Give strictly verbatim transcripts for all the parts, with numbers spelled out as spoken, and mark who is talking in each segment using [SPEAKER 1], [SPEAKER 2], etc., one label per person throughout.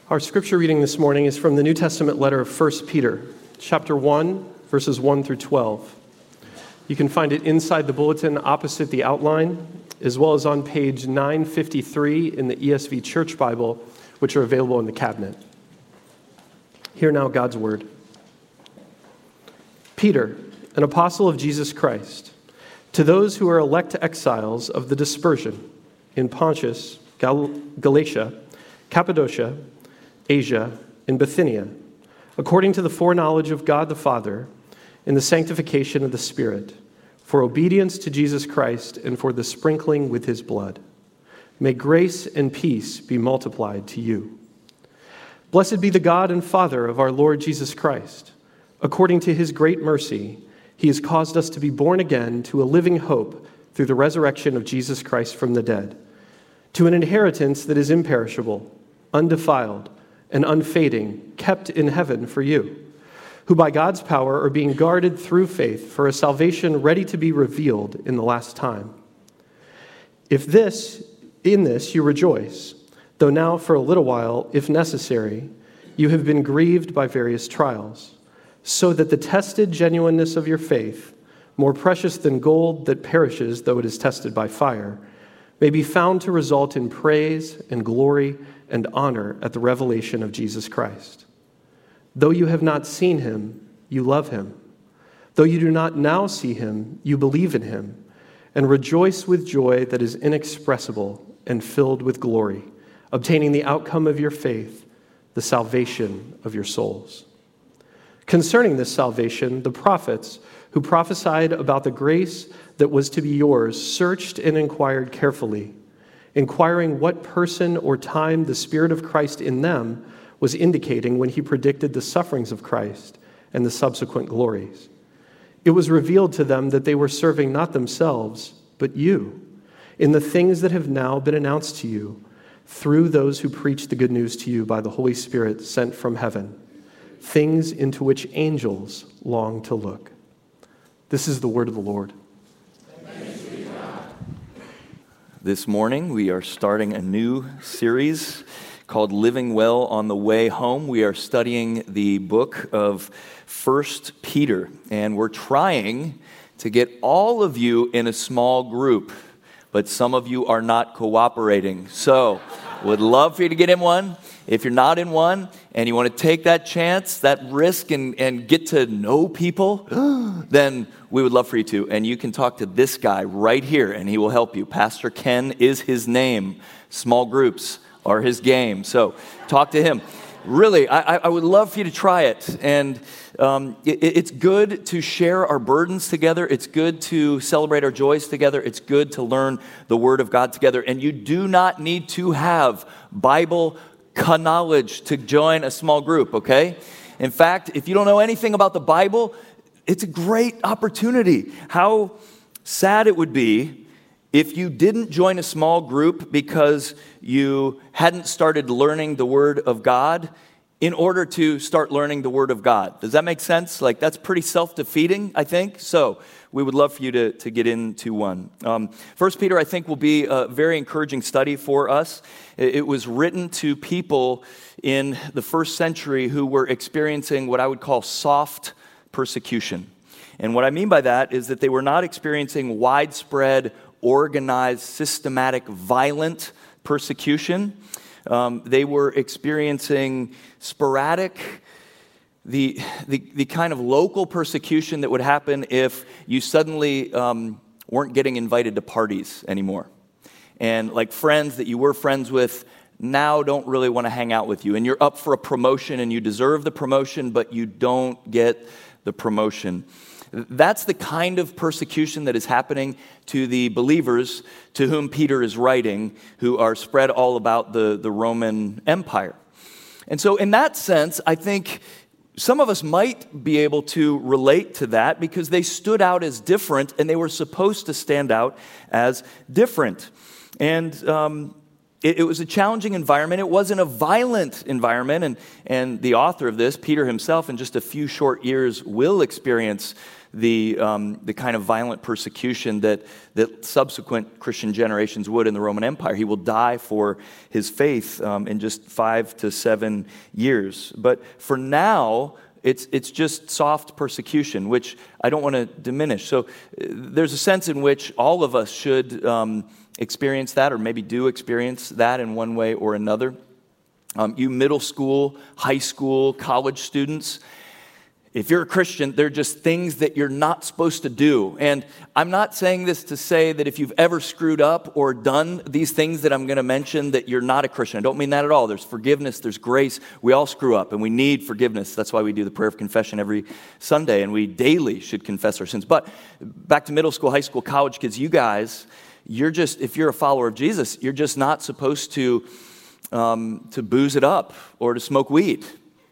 [SPEAKER 1] Our scripture reading this morning is from the New Testament letter of First Peter, chapter one, verses one through twelve. You can find it inside the bulletin opposite the outline, as well as on page nine fifty-three in the E S V Church Bible, which are available in the cabinet. Hear now God's word. Peter, an apostle of Jesus Christ, to those who are elect exiles of the dispersion in Pontus, Gal- Galatia, Cappadocia, Asia, and Bithynia, according to the foreknowledge of God the Father, in the sanctification of the Spirit, for obedience to Jesus Christ and for the sprinkling with his blood. May grace and peace be multiplied to you. Blessed be the God and Father of our Lord Jesus Christ. According to his great mercy, he has caused us to be born again to a living hope through the resurrection of Jesus Christ from the dead, to an inheritance that is imperishable, undefiled, and unfading, kept in heaven for you, who by God's power are being guarded through faith for a salvation ready to be revealed in the last time. If this, in this you rejoice, though now for a little while, if necessary, you have been grieved by various trials, so that the tested genuineness of your faith, more precious than gold that perishes though it is tested by fire, may be found to result in praise and glory and honor at the revelation of Jesus Christ. Though you have not seen him, you love him. Though you do not now see him, you believe in him, and rejoice with joy that is inexpressible and filled with glory, obtaining the outcome of your faith, the salvation of your souls. Concerning this salvation, the prophets who prophesied about the grace that was to be yours searched and inquired carefully, inquiring what person or time the Spirit of Christ in them was indicating when he predicted the sufferings of Christ and the subsequent glories. It was revealed to them that they were serving not themselves, but you, in the things that have now been announced to you through those who preach the good news to you by the Holy Spirit sent from heaven, things into which angels long to look. This is the word of the Lord.
[SPEAKER 2] This morning, we are starting a new series called Living Well on the Way Home. We are studying the book of First Peter, and we're trying to get all of you in a small group, but some of you are not cooperating. So, would love for you to get in one. If you're not in one and you want to take that chance, that risk, and, and get to know people, then we would love for you to. And you can talk to this guy right here, and he will help you. Pastor Ken is his name. Small groups are his game. So talk to him. Really, I, I would love for you to try it. And um, it, it's good to share our burdens together. It's good to celebrate our joys together. It's good to learn the Word of God together. And you do not need to have Bible knowledge to join a small group, okay? In fact, if you don't know anything about the Bible, it's a great opportunity. How sad it would be if you didn't join a small group because you hadn't started learning the Word of God in order to start learning the Word of God. Does that make sense? Like, that's pretty self-defeating, I think. So we would love for you to, to get into one. Um, First Peter, I think, will be a very encouraging study for us. It was written to people in the first century who were experiencing what I would call soft persecution. And what I mean by that is that they were not experiencing widespread, organized, systematic, violent persecution. Um, they were experiencing sporadic, the, the the kind of local persecution that would happen if you suddenly um, weren't getting invited to parties anymore. And like friends that you were friends with now don't really want to hang out with you. And you're up for a promotion and you deserve the promotion, but you don't get the promotion. That's the kind of persecution that is happening to the believers to whom Peter is writing, who are spread all about the, the Roman Empire. And so in that sense, I think some of us might be able to relate to that because they stood out as different and they were supposed to stand out as different. And um, it, it was a challenging environment. It wasn't a violent environment. And, and the author of this, Peter himself, in just a few short years will experience the, um, the kind of violent persecution that, that subsequent Christian generations would in the Roman Empire. He will die for his faith um, in just five to seven years. But for now, it's, it's just soft persecution, which I don't want to diminish. So uh, there's a sense in which all of us should um, experience that, or maybe do experience that in one way or another. Um, you middle school, high school, college students, if you're a Christian, they're just things that you're not supposed to do. And I'm not saying this to say that if you've ever screwed up or done these things that I'm going to mention, that you're not a Christian. I don't mean that at all. There's forgiveness, there's grace. We all screw up, and we need forgiveness. That's why we do the prayer of confession every Sunday, and we daily should confess our sins. But back to middle school, high school, college kids, you guys, you're just, if you're a follower of Jesus, you're just not supposed to Um, to booze it up or to smoke weed.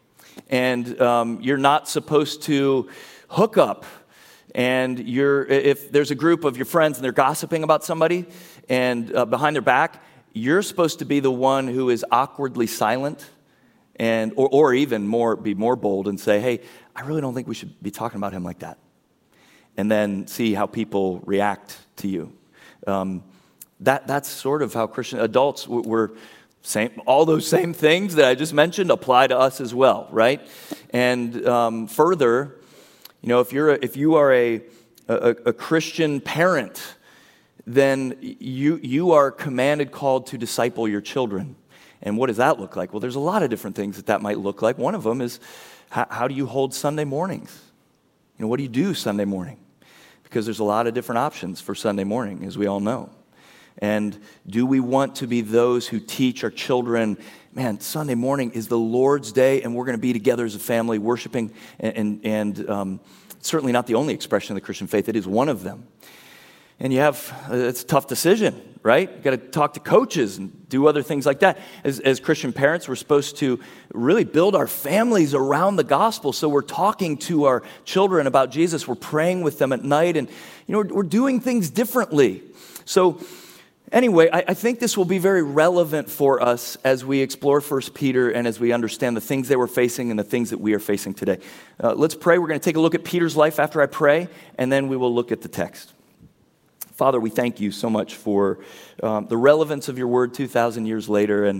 [SPEAKER 2] And um, you're not supposed to hook up. And you're, if there's a group of your friends and they're gossiping about somebody and uh, behind their back, you're supposed to be the one who is awkwardly silent, and or, or even more, be more bold and say, hey, I really don't think we should be talking about him like that. And then see how people react to you. Um, that that's sort of how Christian adults were. Same, all those same things that I just mentioned apply to us as well, right? And um, further, you know, if you're a, if you are a, a a Christian parent, then you you are commanded, called to disciple your children. And what does that look like? Well, there's a lot of different things that that might look like. One of them is how, how do you hold Sunday mornings? You know, what do you do Sunday morning? Because there's a lot of different options for Sunday morning, as we all know. And do we want to be those who teach our children, man, Sunday morning is the Lord's day, and we're going to be together as a family worshiping, and, and, and um, certainly not the only expression of the Christian faith. It is one of them. And you have, uh, it's a tough decision, right? You got to talk to coaches and do other things like that. As, as Christian parents, we're supposed to really build our families around the gospel. So we're talking to our children about Jesus. We're praying with them at night, and you know, we're, we're doing things differently. So anyway, I, I think this will be very relevant for us as we explore First Peter and as we understand the things they were facing and the things that we are facing today. Uh, let's pray. We're going to take a look at Peter's life after I pray, and then we will look at the text. Father, we thank you so much for um, the relevance of your word two thousand years later, and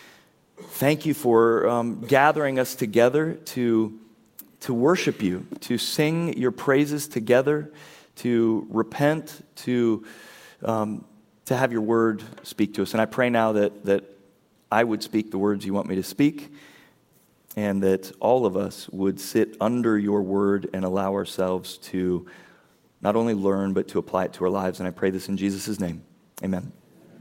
[SPEAKER 2] thank you for um, gathering us together to, to worship you, to sing your praises together, to repent, to... Um, to have your word speak to us. And I pray now that, that I would speak the words you want me to speak, and that all of us would sit under your word and allow ourselves to not only learn, but to apply it to our lives. And I pray this in Jesus' name. Amen.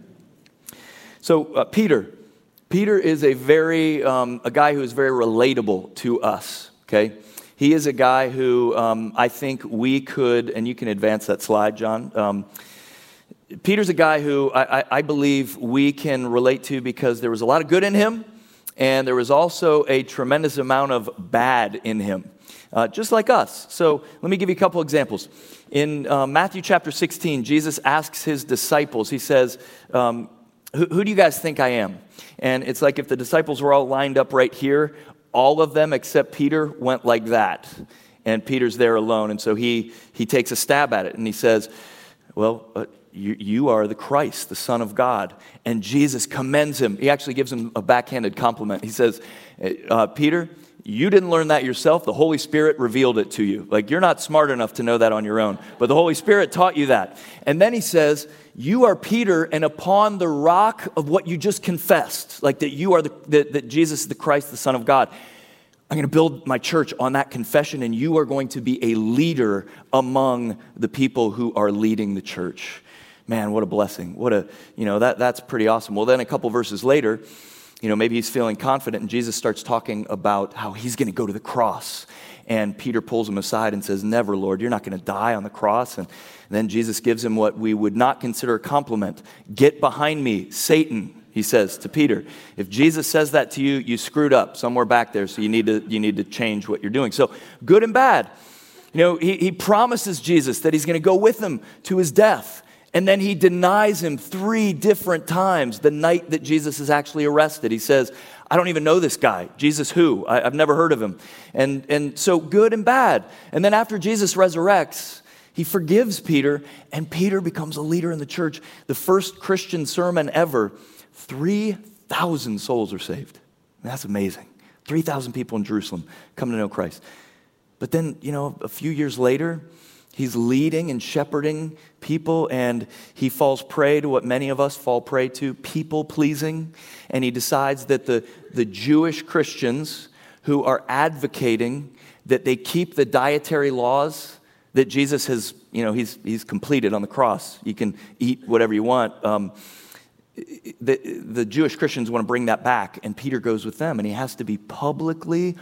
[SPEAKER 2] So uh, Peter. Peter is a very, um, a guy who is very relatable to us, okay? He is a guy who um, I think we could, and you can advance that slide, John. Um, Peter's a guy who I, I believe we can relate to because there was a lot of good in him, and there was also a tremendous amount of bad in him, uh, just like us. So let me give you a couple examples. In uh, Matthew chapter sixteen, Jesus asks his disciples, he says, um, who, who do you guys think I am? And it's like if the disciples were all lined up right here, all of them except Peter went like that. And Peter's there alone, and so he, he takes a stab at it, and he says, well, uh, You, you are the Christ, the Son of God. And Jesus commends him. He actually gives him a backhanded compliment. He says, uh, Peter, you didn't learn that yourself. The Holy Spirit revealed it to you. Like, you're not smart enough to know that on your own. But the Holy Spirit taught you that. And then he says, you are Peter, and upon the rock of what you just confessed, like that you are the, that, that Jesus is the Christ, the Son of God, I'm going to build my church on that confession, and you are going to be a leader among the people who are leading the church. Man, what a blessing. What a, you know, that that's pretty awesome. Well, then a couple verses later, you know, maybe he's feeling confident, and Jesus starts talking about how he's going to go to the cross. And Peter pulls him aside and says, never, Lord, you're not going to die on the cross. And, and then Jesus gives him what we would not consider a compliment. Get behind me, Satan, he says to Peter. If Jesus says that to you, you screwed up somewhere back there, so you need to, you need to change what you're doing. So good and bad. You know, he, he promises Jesus that he's going to go with him to his death. And then he denies him three different times the night that Jesus is actually arrested. He says, I don't even know this guy. Jesus who? I, I've never heard of him. And, and so good and bad. And then after Jesus resurrects, he forgives Peter, and Peter becomes a leader in the church. The first Christian sermon ever, three thousand souls are saved. That's amazing. three thousand people in Jerusalem come to know Christ. But then, you know, a few years later, he's leading and shepherding people, and he falls prey to what many of us fall prey to, people-pleasing. And he decides that the, the Jewish Christians who are advocating that they keep the dietary laws that Jesus has, you know, he's, he's completed on the cross. You can eat whatever you want. Um, the, the Jewish Christians want to bring that back, and Peter goes with them, and he has to be publicly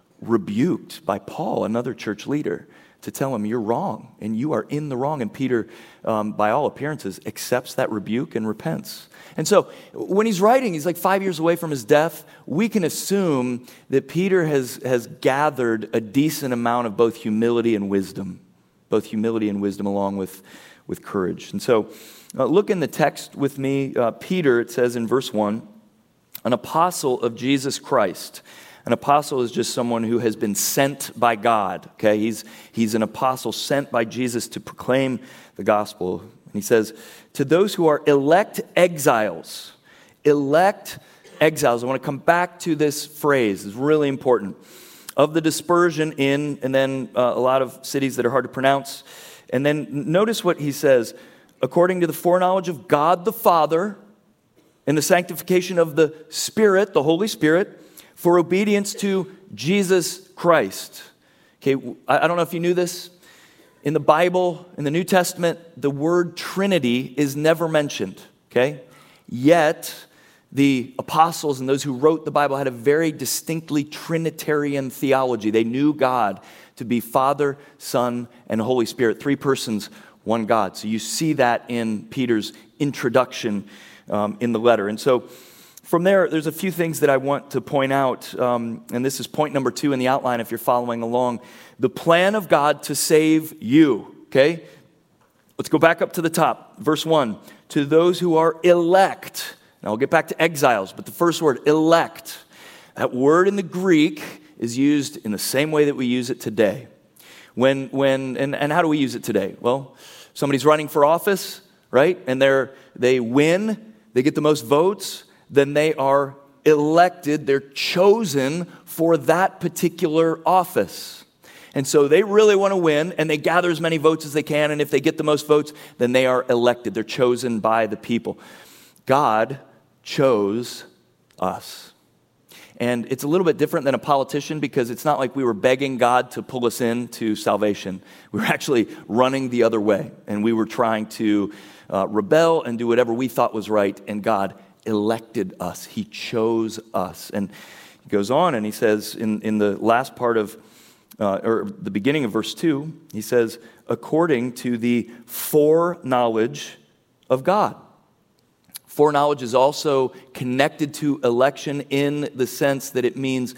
[SPEAKER 2] rebuked by Paul, another church leader, to tell him, you're wrong, and you are in the wrong. And Peter, um, by all appearances, accepts that rebuke and repents. And so when he's writing, he's like five years away from his death. We can assume that Peter has, has gathered a decent amount of both humility and wisdom, both humility and wisdom along with, with courage. And so uh, look in the text with me. Uh, Peter, it says in verse one, an apostle of Jesus Christ. An apostle is just someone who has been sent by God, okay? He's, he's an apostle sent by Jesus to proclaim the gospel. And he says, to those who are elect exiles, elect exiles. I want to come back to this phrase. It's really important. Of the dispersion in, and then uh, a lot of cities that are hard to pronounce. And then notice what he says, according to the foreknowledge of God the Father and the sanctification of the Spirit, the Holy Spirit, for obedience to Jesus Christ. Okay, I don't know if you knew this. In the Bible, in the New Testament, the word Trinity is never mentioned, okay? Yet, the apostles and those who wrote the Bible had a very distinctly Trinitarian theology. They knew God to be Father, Son, and Holy Spirit. Three persons, one God. So you see that in Peter's introduction um, in the letter. And so, from there, there's a few things that I want to point out, um, and this is point number two in the outline if you're following along. The plan of God to save you, okay? Let's go back up to the top. Verse one, to those who are elect. Now, I'll get back to exiles, but the first word, elect. That word in the Greek is used in the same way that we use it today. When, when, and, and how do we use it today? Well, somebody's running for office, right? And they're, they win, they get the most votes, then they are elected, they're chosen for that particular office. And so they really want to win, and they gather as many votes as they can, and if they get the most votes, then they are elected. They're chosen by the people. God chose us. And it's a little bit different than a politician because it's not like we were begging God to pull us into salvation. We were actually running the other way, and we were trying to uh, rebel and do whatever we thought was right, and God elected us. He chose us. And he goes on and he says in, in the last part of, uh, or the beginning of verse two, he says, according to the foreknowledge of God. Foreknowledge is also connected to election in the sense that it means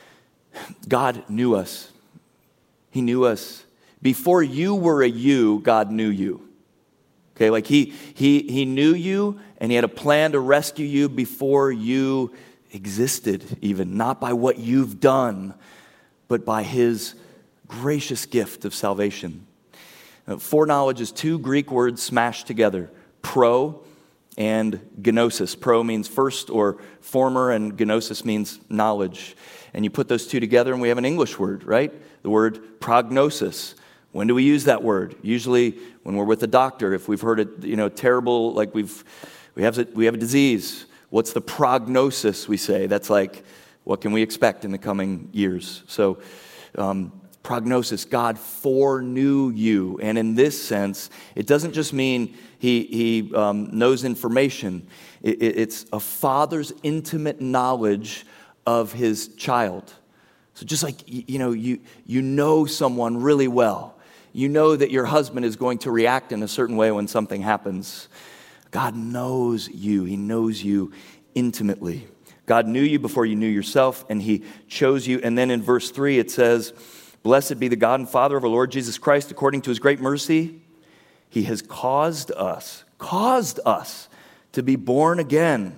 [SPEAKER 2] God knew us. He knew us. Before you were a you, God knew you. Okay, like he, he, he knew you, and he had a plan to rescue you before you existed even. Not by what you've done, but by his gracious gift of salvation. Now, foreknowledge is two Greek words smashed together. Pro and gnosis. Pro means first or former, and gnosis means knowledge. And you put those two together, and we have an English word, right? The word prognosis. When do we use that word? Usually when we're with a doctor, if we've heard it, you know, terrible, like we've, we have, we have a disease. What's the prognosis, we say? That's like, what can we expect in the coming years? So, um, prognosis, God foreknew you. And in this sense, it doesn't just mean he, he um, knows information. It, it, it's a father's intimate knowledge of his child. So just like, you know, you, you know someone really well. You know that your husband is going to react in a certain way when something happens. God knows you. He knows you intimately. God knew you before you knew yourself, and he chose you. And then in verse three, it says, blessed be the God and Father of our Lord Jesus Christ. According to his great mercy, he has caused us, caused us to be born again,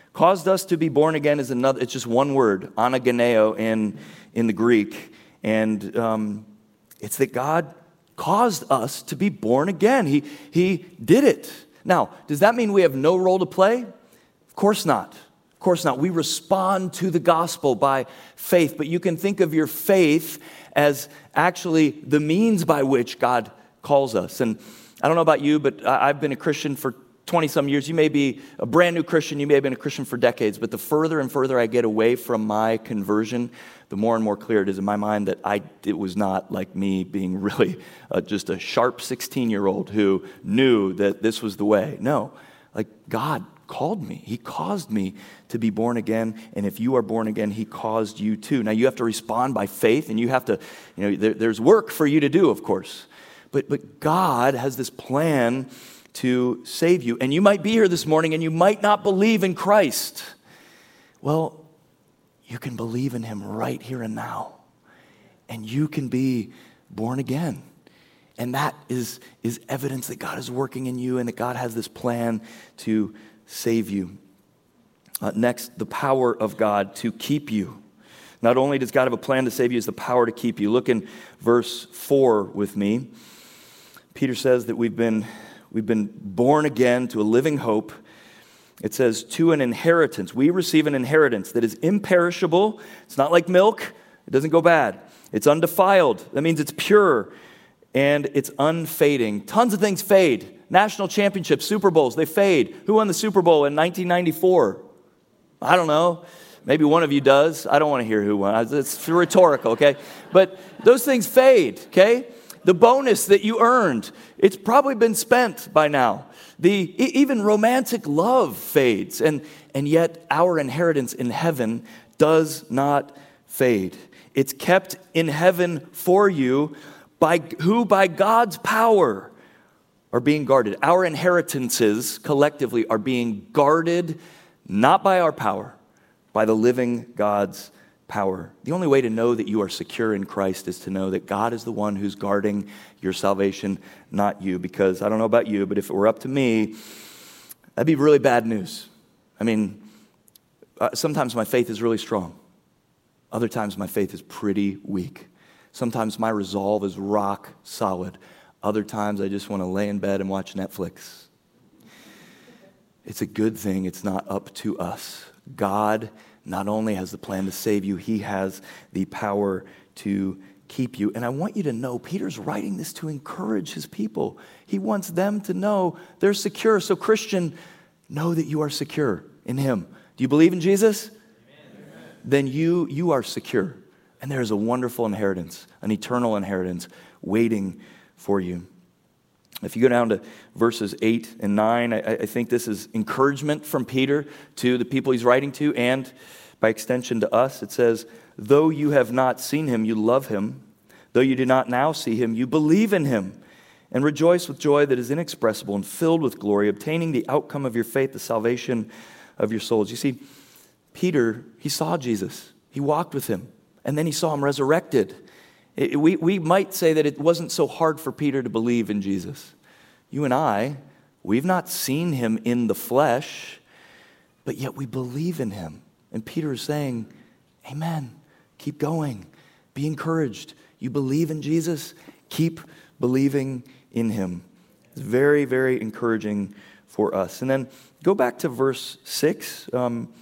[SPEAKER 2] Caused us to be born again is another, it's just one word, anageneo in, in the Greek. And um, it's that God caused us to be born again. He, he did it. Now, does that mean we have no role to play? Of course not. Of course not. We respond to the gospel by faith, but you can think of your faith as actually the means by which God calls us. And I don't know about you, but I've been a Christian for twenty-some years. You may be a brand new Christian. You may have been a Christian for decades. But the further and further I get away from my conversion, the more and more clear it is in my mind that I it was not like me being really uh, just a sharp sixteen-year-old who knew that this was the way. No, like God called me. He caused me to be born again. And if you are born again, he caused you too. Now, you have to respond by faith, and you have to, you know, there, there's work for you to do, of course. But, but God has this plan to save you. And you might be here this morning and you might not believe in Christ. Well, you can believe in him right here and now. And you can be born again. And that is, is evidence that God is working in you and that God has this plan to save you. Uh, next, the power of God to keep you. Not only does God have a plan to save you, it's the power to keep you. Look in verse four with me. Peter says that we've been We've been born again to a living hope. It says, to an inheritance. We receive an inheritance that is imperishable. It's not like milk. It doesn't go bad. It's undefiled. That means it's pure. And it's unfading. Tons of things fade. National championships, Super Bowls, they fade. Who won the Super Bowl in nineteen ninety-four? I don't know. Maybe one of you does. I don't want to hear who won. It's rhetorical, okay? But those things fade, okay? The bonus that you earned, it's probably been spent by now. The even romantic love fades, and, and yet our inheritance in heaven does not fade. It's kept in heaven for you by who by God's power are being guarded. Our inheritances collectively are being guarded not by our power, by the living God's power. The only way to know that you are secure in Christ is to know that God is the one who's guarding your salvation, not you. Because I don't know about you, but if it were up to me, that'd be really bad news. I mean, uh, sometimes my faith is really strong. Other times my faith is pretty weak. Sometimes my resolve is rock solid. Other times I just want to lay in bed and watch Netflix. It's a good thing it's not up to us. God not only has the plan to save you, he has the power to keep you. And I want you to know, Peter's writing this to encourage his people. He wants them to know they're secure. So Christian, know that you are secure in him. Do you believe in Jesus? Amen. Then you, you are secure. And there is a wonderful inheritance, an eternal inheritance waiting for you. If you go down to verses eight and nine, I, I think this is encouragement from Peter to the people he's writing to, and by extension to us. It says, though you have not seen him, you love him. Though you do not now see him, you believe in him and rejoice with joy that is inexpressible and filled with glory, obtaining the outcome of your faith, the salvation of your souls. You see, Peter, he saw Jesus. He walked with him, and then he saw him resurrected. It, we, we might say that it wasn't so hard for Peter to believe in Jesus. You and I, we've not seen him in the flesh, but yet we believe in him. And Peter is saying, amen, keep going, be encouraged. You believe in Jesus, keep believing in him. It's very, very encouraging for us. And then go back to verse six. Um,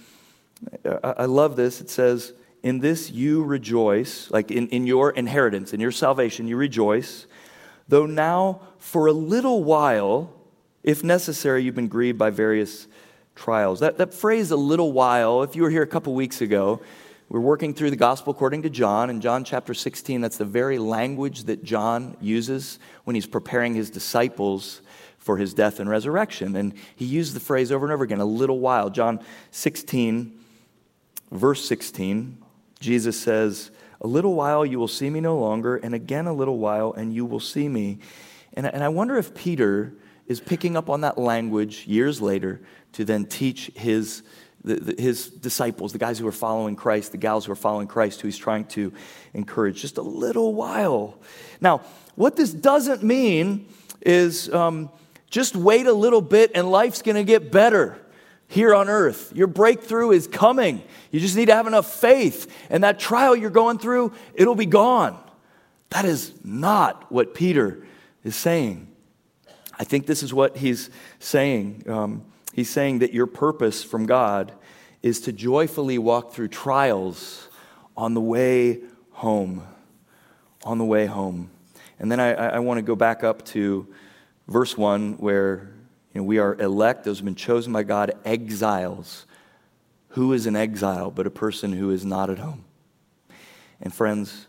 [SPEAKER 2] I, I love this. It says, in this you rejoice, like in, in your inheritance, in your salvation, you rejoice, though now for a little while, if necessary, you've been grieved by various trials. That, that phrase, a little while, if you were here a couple weeks ago, we're working through the gospel according to John. In John chapter sixteen, that's the very language that John uses when he's preparing his disciples for his death and resurrection. And he used the phrase over and over again, a little while. John sixteen, verse sixteen, Jesus says, a little while you will see me no longer, and again a little while and you will see me. And, and I wonder if Peter is picking up on that language years later to then teach his, the, the, his disciples, the guys who are following Christ, the gals who are following Christ, who he's trying to encourage. Just a little while. Now, what this doesn't mean is um, just wait a little bit and life's going to get better. here on earth. Your breakthrough is coming. You just need to have enough faith. And that trial you're going through, it'll be gone. That is not what Peter is saying. I think this is what he's saying. Um, he's saying that your purpose from God is to joyfully walk through trials on the way home. On the way home. And then I, I want to go back up to verse one where you know, we are elect, those who have been chosen by God, exiles. Who is an exile but a person who is not at home? And friends,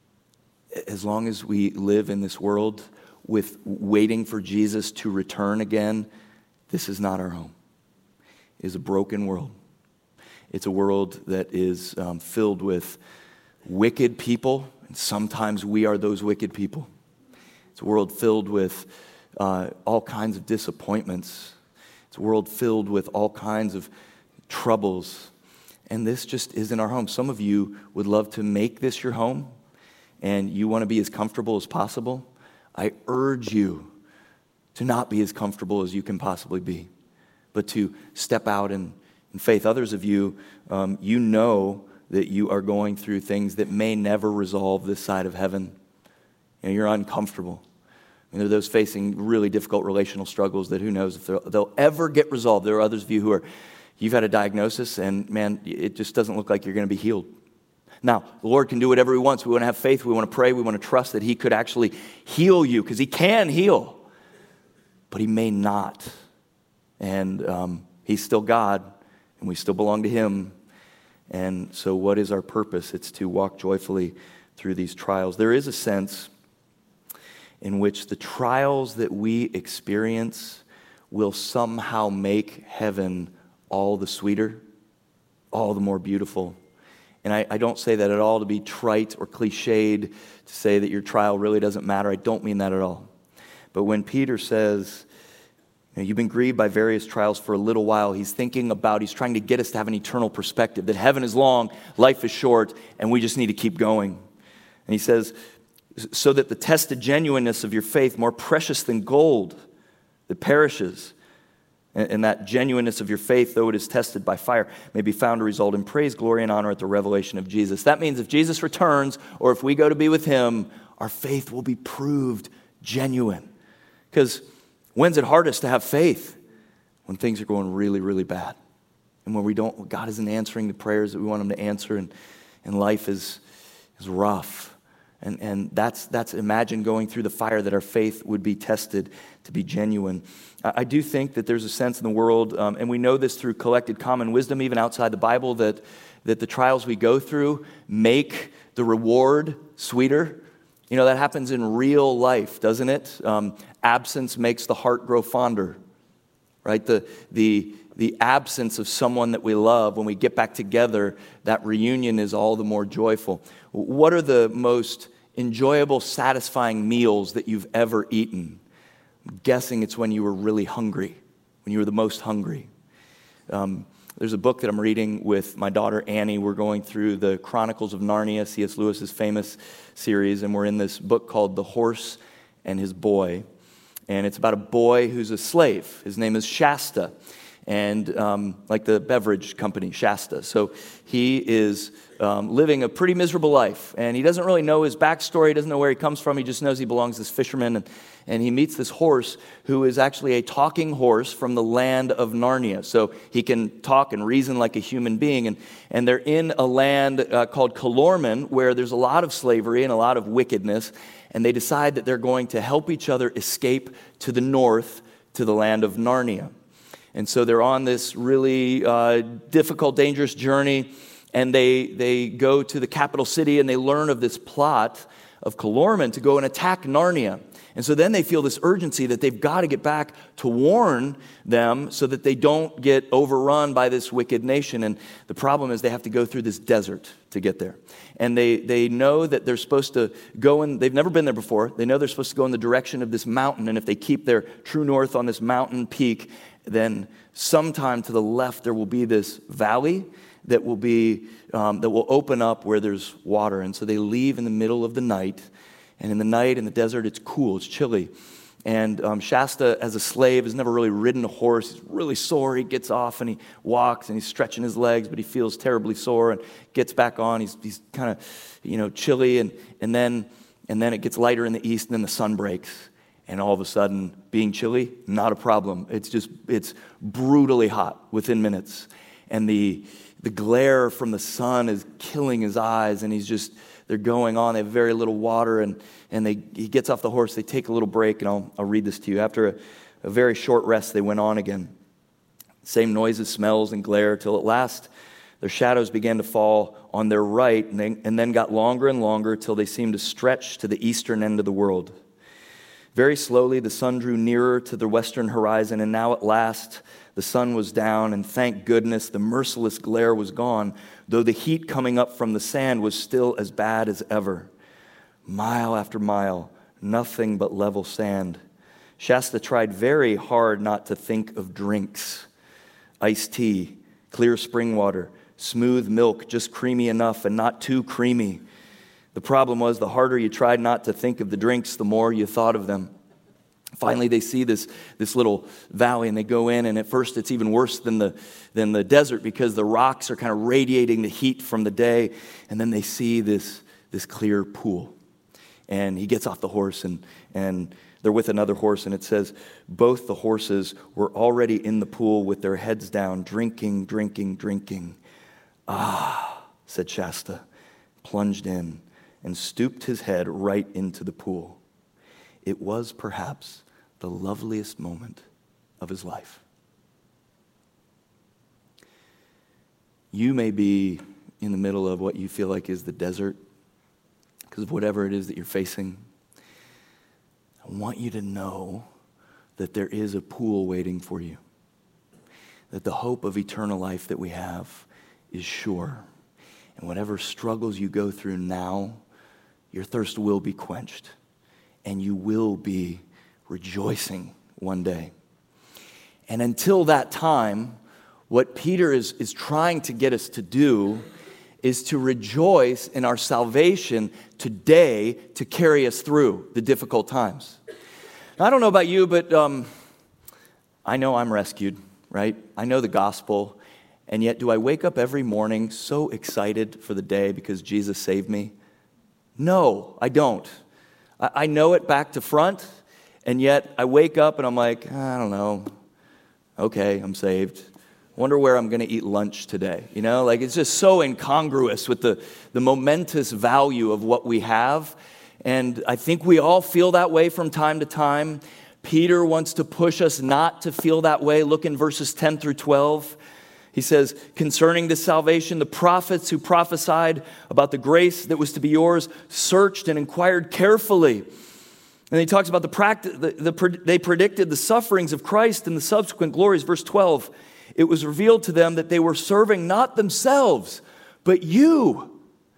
[SPEAKER 2] as long as we live in this world with waiting for Jesus to return again, this is not our home. It is a broken world. It's a world that is um, filled with wicked people, and sometimes we are those wicked people. It's a world filled with uh, all kinds of disappointments. It's a world filled with all kinds of troubles. And this just isn't our home. Some of you would love to make this your home, and you want to be as comfortable as possible. I urge you to not be as comfortable as you can possibly be, but to step out in, in faith. Others of you, um, you know that you are going through things that may never resolve this side of heaven. You know, you're uncomfortable. And there are those facing really difficult relational struggles that who knows if they'll, they'll ever get resolved. There are others of you who are, you've had a diagnosis and man, it just doesn't look like you're going to be healed. Now, the Lord can do whatever He wants. We want to have faith. We want to pray. We want to trust that He could actually heal you because He can heal. But He may not. And um, He's still God, and we still belong to Him. And so what is our purpose? It's to walk joyfully through these trials. There is a sense in which the trials that we experience will somehow make heaven all the sweeter, all the more beautiful. And I, I don't say that at all to be trite or cliched, to say that your trial really doesn't matter. I don't mean that at all. But when Peter says, you know, you've been grieved by various trials for a little while, he's thinking about, he's trying to get us to have an eternal perspective, that heaven is long, life is short, and we just need to keep going. And he says, so that the tested genuineness of your faith, more precious than gold that perishes, and that genuineness of your faith, though it is tested by fire, may be found to result in praise, glory, and honor at the revelation of Jesus. That means if Jesus returns, or if we go to be with Him, our faith will be proved genuine. Because when's it hardest to have faith? When things are going really, really bad. And when we don't, God isn't answering the prayers that we want Him to answer, and, and life is, is rough. And, and that's, that's, imagine going through the fire, that our faith would be tested to be genuine. I, I do think that there's a sense in the world, um, and we know this through collected common wisdom, even outside the Bible, that, that the trials we go through make the reward sweeter. You know, that happens in real life, doesn't it? Um, absence makes the heart grow fonder, right? The, the, the absence of someone that we love, when we get back together, that reunion is all the more joyful. What are the most enjoyable, satisfying meals that you've ever eaten? I'm guessing it's when you were really hungry, when you were the most hungry. Um, there's a book that I'm reading with my daughter Annie. We're going through the Chronicles of Narnia, C S Lewis's famous series, and we're in this book called The Horse and His Boy. And it's about a boy who's a slave. His name is Shasta. And um, like the beverage company, Shasta. So he is um, living a pretty miserable life. And he doesn't really know his backstory. He doesn't know where he comes from. He just knows he belongs to this fisherman. And, and he meets this horse who is actually a talking horse from the land of Narnia. So he can talk and reason like a human being. And, and they're in a land uh, called Calormen, where there's a lot of slavery and a lot of wickedness. And they decide that they're going to help each other escape to the north, to the land of Narnia. And so they're on this really uh, difficult, dangerous journey, and they they go to the capital city, and they learn of this plot of Calormen to go and attack Narnia. And so then they feel this urgency that they've got to get back to warn them so that they don't get overrun by this wicked nation. And the problem is they have to go through this desert to get there. And they, they know that they're supposed to go in, they've never been there before. They know they're supposed to go in the direction of this mountain. And if they keep their true north on this mountain peak, then sometime to the left there will be this valley that will be um, that will open up where there's water. And so they leave in the middle of the night. And in the night in the desert, it's cool, it's chilly. And um, Shasta, as a slave, has never really ridden a horse. He's really sore. He gets off and he walks and he's stretching his legs, but he feels terribly sore and gets back on. He's, he's kind of, you know, chilly, and, and, then, and then it gets lighter in the east, and then the sun breaks. And all of a sudden, being chilly, not a problem. It's just, it's brutally hot within minutes. And the, the glare from the sun is killing his eyes, and he's just, they're going on. They have very little water, and, and they, he gets off the horse. They take a little break, and I'll, I'll read this to you. After a, a very short rest, they went on again. Same noises, smells, and glare, till at last their shadows began to fall on their right, and, they, and then got longer and longer till they seemed to stretch to the eastern end of the world. Very slowly, the sun drew nearer to the western horizon, and now at last the sun was down, and thank goodness the merciless glare was gone, though the heat coming up from the sand was still as bad as ever. Mile after mile, nothing but level sand. Shasta tried very hard not to think of drinks. Iced tea, clear spring water, smooth milk, just creamy enough and not too creamy. The problem was, the harder you tried not to think of the drinks, the more you thought of them. Finally, they see this, this little valley, and they go in, and at first it's even worse than the, than the desert, because the rocks are kind of radiating the heat from the day, and then they see this, this clear pool. And he gets off the horse, and, and they're with another horse, and it says, both the horses were already in the pool with their heads down, drinking, drinking, drinking. Ah, said Shasta, plunged in, and stooped his head right into the pool. It was perhaps the loveliest moment of his life. You may be in the middle of what you feel like is the desert because of whatever it is that you're facing. I want you to know that there is a pool waiting for you, that the hope of eternal life that we have is sure. And whatever struggles you go through now, your thirst will be quenched, and you will be rejoicing one day. And until that time, what Peter is, is trying to get us to do is to rejoice in our salvation today to carry us through the difficult times. Now, I don't know about you, but um, I know I'm rescued, right? I know the gospel, and yet do I wake up every morning so excited for the day because Jesus saved me? No, I don't. I, I know it back to front, and yet I wake up and I'm like, I don't know. Okay, I'm saved. Wonder where I'm going to eat lunch today. You know, like it's just so incongruous with the, the momentous value of what we have. And I think we all feel that way from time to time. Peter wants to push us not to feel that way. Look in verses ten through twelve. He says, concerning this salvation, the prophets who prophesied about the grace that was to be yours searched and inquired carefully. And he talks about the practice, the, the, they predicted the sufferings of Christ and the subsequent glories. Verse twelve, it was revealed to them that they were serving not themselves, but you.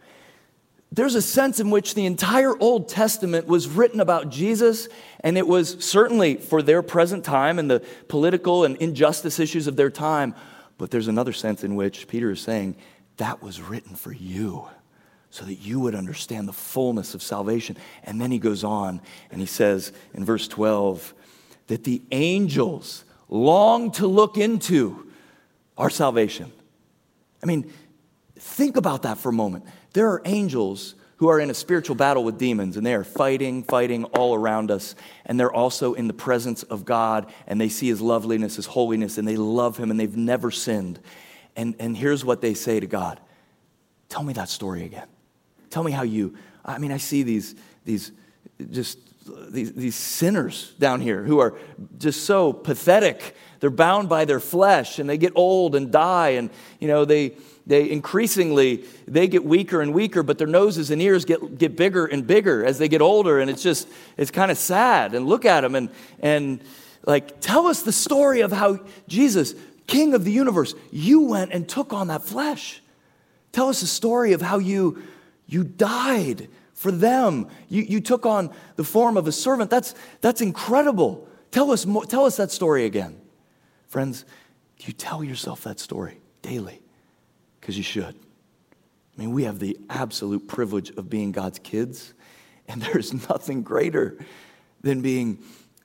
[SPEAKER 2] There's a sense in which the entire Old Testament was written about Jesus, and it was certainly for their present time and the political and injustice issues of their time. But there's another sense in which Peter is saying that was written for you so that you would understand the fullness of salvation. And then he goes on and he says in verse twelve that the angels long to look into our salvation. I mean, think about that for a moment. There are angels who are in a spiritual battle with demons, and they are fighting, fighting all around us, and they're also in the presence of God, and they see his loveliness, his holiness, and they love him, and they've never sinned. And, and here's what they say to God. Tell me that story again. Tell me how you, I mean, I see these, these just these, these sinners down here who are just so pathetic. They're bound by their flesh, and they get old and die, and, you know, they... They increasingly, they get weaker and weaker, but their noses and ears get, get bigger and bigger as they get older. And it's just, it's kind of sad. And look at them and, and like, tell us the story of how Jesus, King of the universe, you went and took on that flesh. Tell us the story of how you, you died for them. You, you took on the form of a servant. That's, that's incredible. Tell us more, tell us that story again. Friends, you tell yourself that story daily. Because you should. I mean, we have the absolute privilege of being God's kids, and there's nothing greater than being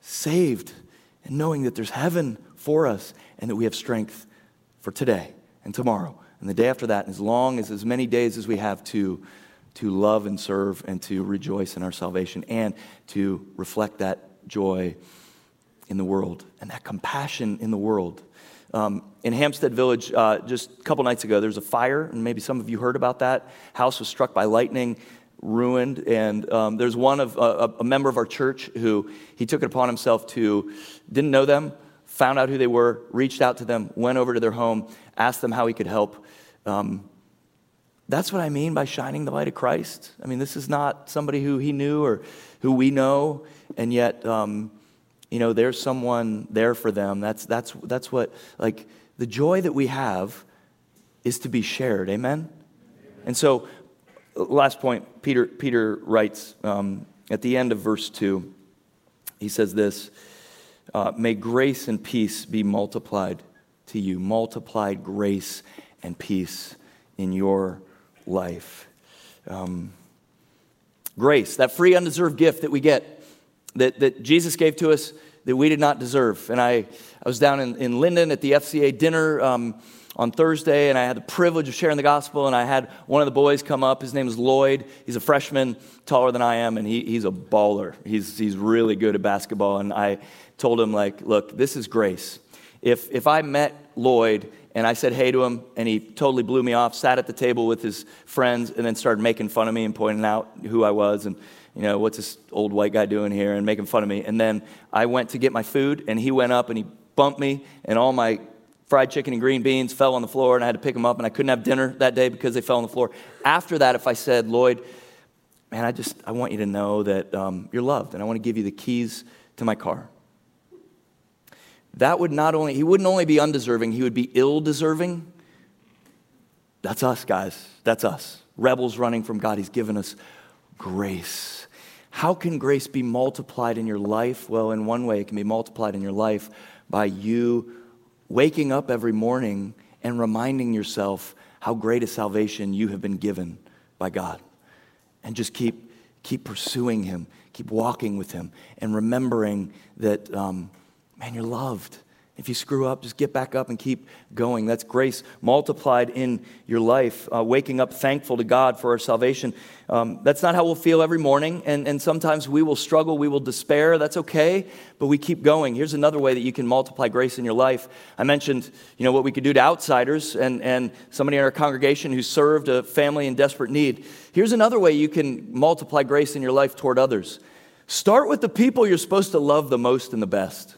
[SPEAKER 2] saved and knowing that there's heaven for us and that we have strength for today and tomorrow and the day after that, and as long as as many days as we have to to love and serve and to rejoice in our salvation and to reflect that joy in the world and that compassion in the world. Um, in Hampstead Village, uh, just a couple nights ago, there was a fire, and maybe some of you heard about that. House was struck by lightning, ruined, and um, there's one of uh, a member of our church who he took it upon himself to, didn't know them, found out who they were, reached out to them, went over to their home, asked them how he could help. Um, That's what I mean by shining the light of Christ. I mean, this is not somebody who he knew or who we know, and yet, um, you know, there's someone there for them. That's that's that's what, like, the joy that we have is to be shared. Amen? Amen. And so, last point, Peter Peter writes um, at the end of verse two, he says this, uh, may grace and peace be multiplied to you, multiplied grace and peace in your life. Um, grace, that free undeserved gift that we get, that, that Jesus gave to us that we did not deserve. And I, I was down in, in Linden at the F C A dinner um, on Thursday, and I had the privilege of sharing the gospel, and I had one of the boys come up. His name is Lloyd. He's a freshman, taller than I am, and he, he's a baller. He's, he's really good at basketball, and I told him, like, look, this is grace. If, if I met Lloyd and I said hey to him, and he totally blew me off, sat at the table with his friends, and then started making fun of me and pointing out who I was, and, you know, what's this old white guy doing here, and making fun of me. And then I went to get my food, and he went up and he bumped me, and all my fried chicken and green beans fell on the floor, and I had to pick them up, and I couldn't have dinner that day because they fell on the floor. After that, if I said, Lloyd, man, I just, I want you to know that um, you're loved, and I want to give you the keys to my car. That would not only, he wouldn't only be undeserving, he would be ill-deserving. That's us, guys. That's us. Rebels running from God. He's given us grace. How can grace be multiplied in your life? Well, in one way, it can be multiplied in your life by you waking up every morning and reminding yourself how great a salvation you have been given by God. And just keep, keep pursuing him, keep walking with him, and remembering that, um, man, you're loved. If you screw up, just get back up and keep going. That's grace multiplied in your life. Uh, waking up thankful to God for our salvation. Um, that's not how we'll feel every morning. And, and sometimes we will struggle, we will despair. That's okay, but we keep going. Here's another way that you can multiply grace in your life. I mentioned, you know, what we could do to outsiders and, and somebody in our congregation who served a family in desperate need. Here's another way you can multiply grace in your life toward others. Start with the people you're supposed to love the most and the best.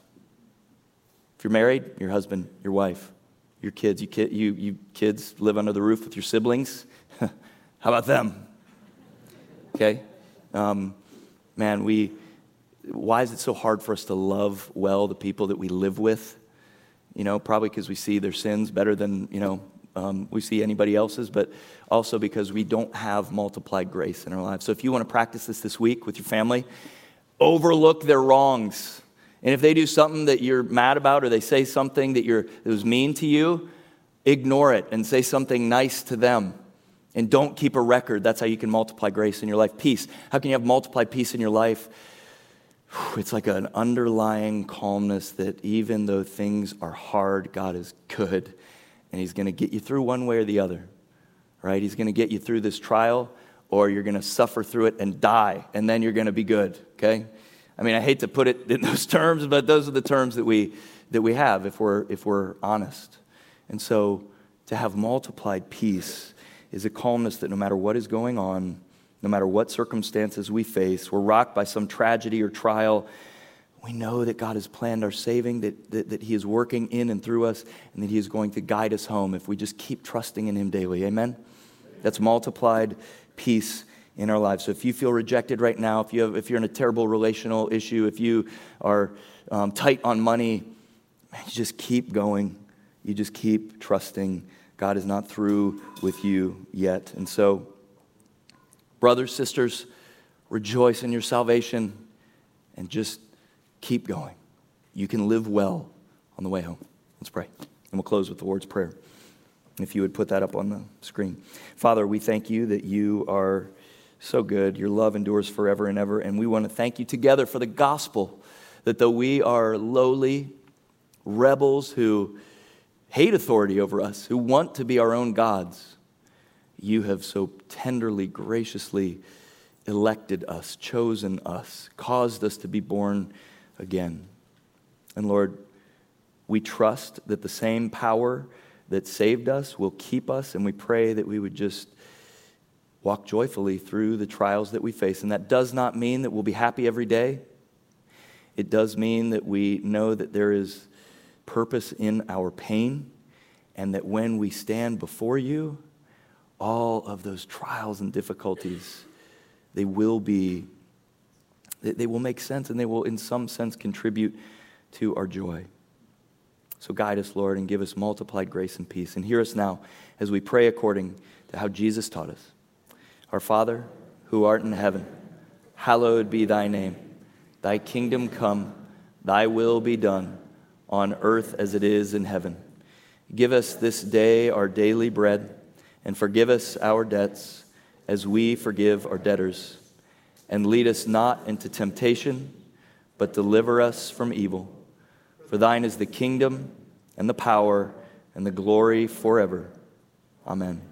[SPEAKER 2] If you're married, your husband, your wife, your kids, you, kid, you, you kids live under the roof with your siblings. How about them? Okay? Um, man, we, why is it so hard for us to love well the people that we live with? You know, probably because we see their sins better than, you know, um, we see anybody else's, but also because we don't have multiplied grace in our lives. So if you want to practice this this week with your family, overlook their wrongs. And if they do something that you're mad about, or they say something that you're that was mean to you, ignore it and say something nice to them. And don't keep a record. That's how you can multiply grace in your life. Peace. How can you have multiplied peace in your life? It's like an underlying calmness that even though things are hard, God is good. And he's going to get you through one way or the other. Right? He's going to get you through this trial, or you're going to suffer through it and die. And then you're going to be good. Okay? I mean, I hate to put it in those terms, but those are the terms that we that we have if we're if we're honest. And so to have multiplied peace is a calmness that no matter what is going on, no matter what circumstances we face, we're rocked by some tragedy or trial, we know that God has planned our saving, that, that, that he is working in and through us, and that he is going to guide us home if we just keep trusting in him daily. Amen? That's multiplied peace in our lives. So if you feel rejected right now, if you have, if you're in a terrible relational issue, if you are um, tight on money, man, you just keep going. You just keep trusting. God is not through with you yet. And so, brothers, sisters, rejoice in your salvation and just keep going. You can live well on the way home. Let's pray. And we'll close with the Lord's Prayer. If you would put that up on the screen. Father, we thank you that you are so good. Your love endures forever and ever. And we want to thank you together for the gospel That though we are lowly rebels who hate authority over us, who want to be our own gods, you have so tenderly, graciously elected us, chosen us, caused us to be born again. And Lord, we trust that the same power that saved us will keep us, and we pray that we would just walk joyfully through the trials that we face. And that does not mean that we'll be happy every day. It does mean that we know that there is purpose in our pain, and that when we stand before you, all of those trials and difficulties, they will be, they will make sense, and they will in some sense contribute to our joy. So guide us, Lord, and give us multiplied grace and peace. And hear us now as we pray according to how Jesus taught us. Our Father, who art in heaven, hallowed be thy name. Thy kingdom come, thy will be done, on earth as it is in heaven. Give us this day our daily bread, and forgive us our debts as we forgive our debtors. And lead us not into temptation, but deliver us from evil. For thine is the kingdom, and the power, and the glory forever. Amen.